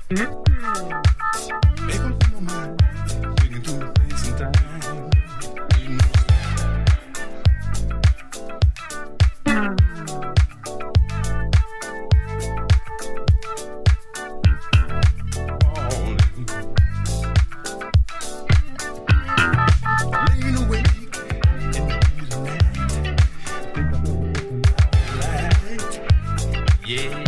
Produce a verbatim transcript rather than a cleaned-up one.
Make up your mind. We can do things in time. You know. Laying awake in the heat of night. Think the whole thing out right. Yeah.